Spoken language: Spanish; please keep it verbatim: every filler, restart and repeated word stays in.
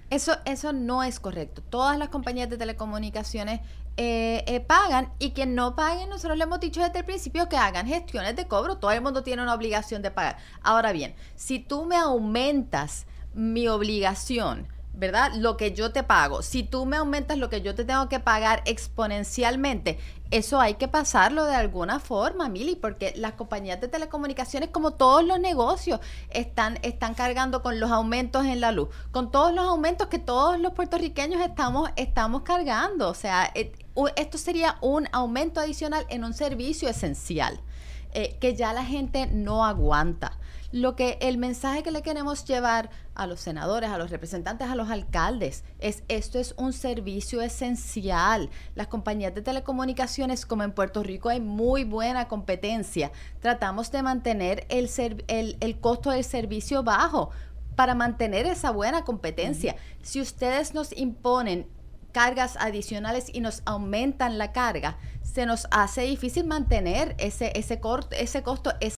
Eso, eso no es correcto. Todas las compañías de telecomunicaciones eh, eh, pagan, y quien no paguen, nosotros le hemos dicho desde el principio que hagan gestiones de cobro. Todo el mundo tiene una obligación de pagar. Ahora bien, si tú me aumentas mi obligación, ¿verdad? Lo que yo te pago, si tú me aumentas lo que yo te tengo que pagar exponencialmente, eso hay que pasarlo de alguna forma, Mili, porque las compañías de telecomunicaciones, como todos los negocios, están, están cargando con los aumentos en la luz, con todos los aumentos que todos los puertorriqueños estamos, estamos cargando. O sea, et, u, esto sería un aumento adicional en un servicio esencial, eh, que ya la gente no aguanta. Lo que el mensaje que le queremos llevar a los senadores, a los representantes, a los alcaldes, es: esto es un servicio esencial. Las compañías de telecomunicaciones, como en Puerto Rico hay muy buena competencia, tratamos de mantener el, el, el costo del servicio bajo para mantener esa buena competencia. Uh-huh. Si ustedes nos imponen cargas adicionales y nos aumentan la carga, se nos hace difícil mantener ese, ese, corto, ese costo.